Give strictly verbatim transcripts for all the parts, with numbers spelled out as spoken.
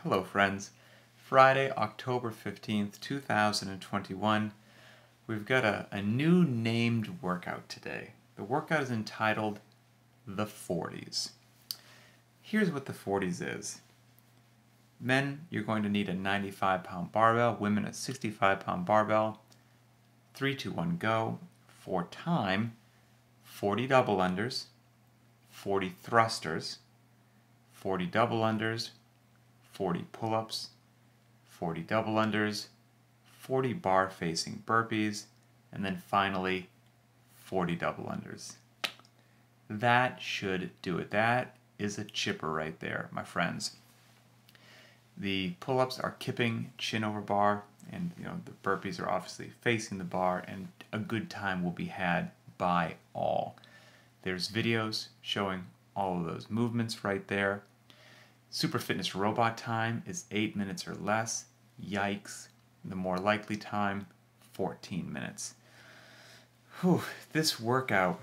Hello friends. Friday, October fifteenth, two thousand twenty-one. We've got a, a new named workout today. The workout is entitled The forties. Here's what the forties is. Men, you're going to need a ninety-five pound barbell. Women, a sixty-five pound barbell. Three, two, one, go. For time, forty double unders, forty thrusters, forty double unders, forty pull-ups, forty double unders, forty bar facing burpees, and then finally forty double unders. That should do it. That is a chipper right there, my friends. The pull-ups are kipping chin over bar, and you know the burpees are obviously facing the bar, and a good time will be had by all. There's videos showing all of those movements right there. Super Fitness robot time is eight minutes or less. Yikes. The more likely time, fourteen minutes. Whew, this workout,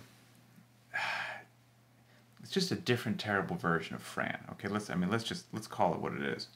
it's just a different terrible version of Fran. Okay, let's I mean let's just let's call it what it is.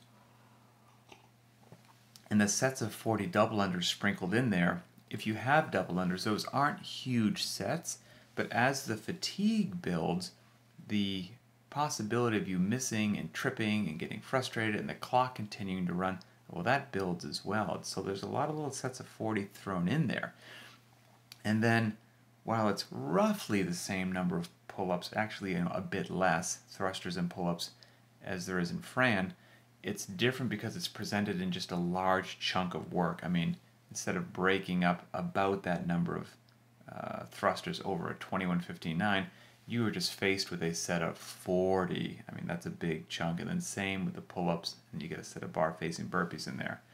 And the sets of forty double unders sprinkled in there, if you have double unders, those aren't huge sets, but as the fatigue builds, the possibility of you missing and tripping and getting frustrated and the clock continuing to run, well, that builds as well. So there's a lot of little sets of forty thrown in there. And then, while it's roughly the same number of pull-ups, actually you know, a bit less, thrusters and pull-ups, as there is in Fran, it's different because it's presented in just a large chunk of work. I mean, instead of breaking up about that number of uh, thrusters over a twenty-one fifteen nine, you were just faced with a set of forty. I mean, that's a big chunk. And then same with the pull-ups, and you get a set of bar-facing burpees in there.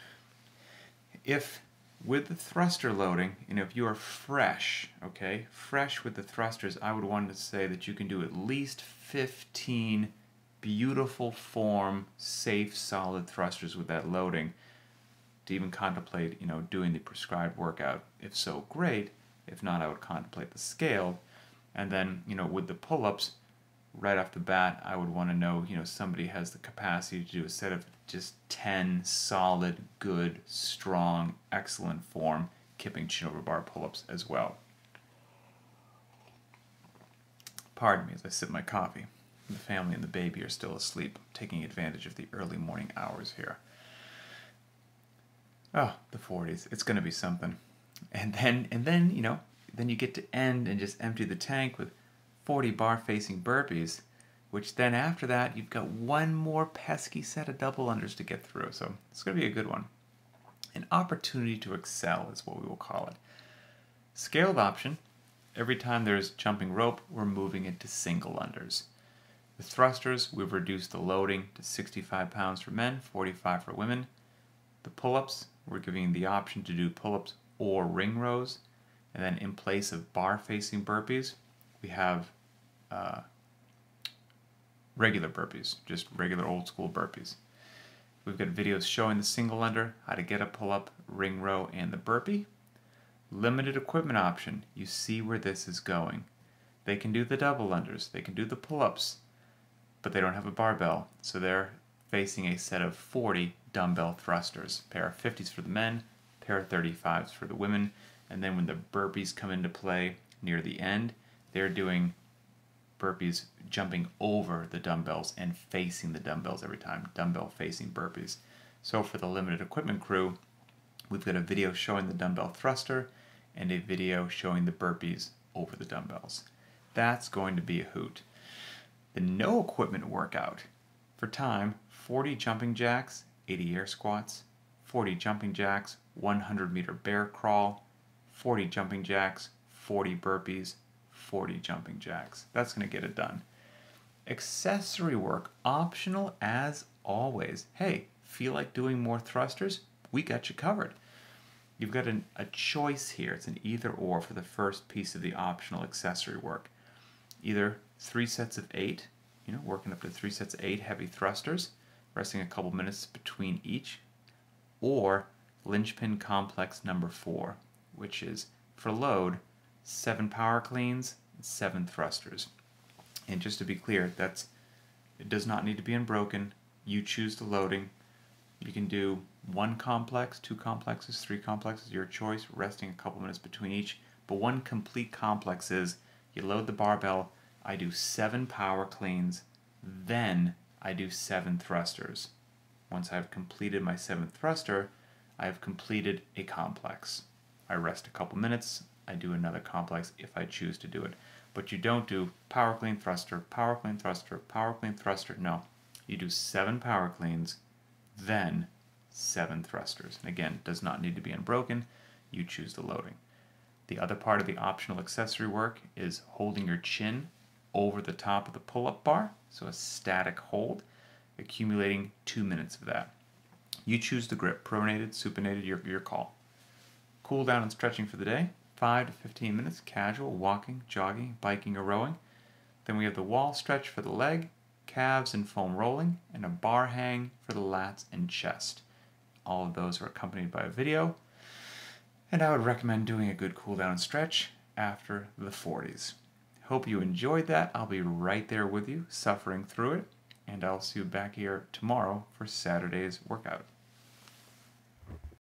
If, with the thruster loading, you know, if you are fresh, okay, fresh with the thrusters, I would want to say that you can do at least fifteen beautiful form, safe, solid thrusters with that loading to even contemplate, you know, doing the prescribed workout. If so, great. If not, I would contemplate the scaled. And then, you know, with the pull-ups, right off the bat, I would want to know, you know, somebody has the capacity to do a set of just ten solid, good, strong, excellent form, kipping chin over bar pull-ups as well. Pardon me as I sip my coffee. The family and the baby are still asleep, taking advantage of the early morning hours here. Oh, the forties. It's going to be something. And then, and then, you know, then you get to end and just empty the tank with forty bar-facing burpees, which then after that, you've got one more pesky set of double unders to get through. So it's going to be a good one. An opportunity to excel is what we will call it. Scaled option. Every time there's jumping rope, we're moving it to single unders. With thrusters, we've reduced the loading to sixty-five pounds for men, forty-five for women. The pull-ups, we're giving the option to do pull-ups or ring rows. And then in place of bar-facing burpees, we have uh, regular burpees, just regular old-school burpees. We've got videos showing the single under, how to get a pull-up, ring row, and the burpee. Limited equipment option, you see where this is going. They can do the double unders, they can do the pull-ups, but they don't have a barbell, so they're facing a set of forty dumbbell thrusters. Pair of fifties for the men, pair of thirty-fives for the women, and then when the burpees come into play near the end, they're doing burpees jumping over the dumbbells and facing the dumbbells every time, dumbbell facing burpees. So for the limited equipment crew, we've got a video showing the dumbbell thruster and a video showing the burpees over the dumbbells. That's going to be a hoot. The no equipment workout, for time, forty jumping jacks, eighty air squats, forty jumping jacks, one hundred meter bear crawl, forty jumping jacks, forty burpees, forty jumping jacks. That's going to get it done. Accessory work, optional as always. Hey, feel like doing more thrusters? We got you covered. You've got an, a choice here. It's an either or for the first piece of the optional accessory work. Either three sets of eight, you know, working up to three sets of eight heavy thrusters, resting a couple minutes between each, or linchpin complex number four, which is for load, seven power cleans, seven thrusters. And just to be clear, that's it does not need to be unbroken. You choose the loading. You can do one complex, two complexes, three complexes, your choice, resting a couple minutes between each. But one complete complex is you load the barbell, I do seven power cleans, then I do seven thrusters. Once I've completed my seventh thruster, I have completed a complex. I rest a couple minutes, I do another complex if I choose to do it. But you don't do power clean thruster, power clean thruster, power clean thruster. No. You do seven power cleans, then seven thrusters. And again, does not need to be unbroken. You choose the loading. The other part of the optional accessory work is holding your chin over the top of the pull-up bar, so a static hold, accumulating two minutes of that. You choose the grip, pronated, supinated, your, your call. Cool down and stretching for the day, five to fifteen minutes, casual, walking, jogging, biking, or rowing. Then we have the wall stretch for the leg, calves and foam rolling, and a bar hang for the lats and chest. All of those are accompanied by a video, and I would recommend doing a good cool down and stretch after the forties. Hope you enjoyed that. I'll be right there with you, suffering through it, and I'll see you back here tomorrow for Saturday's workout.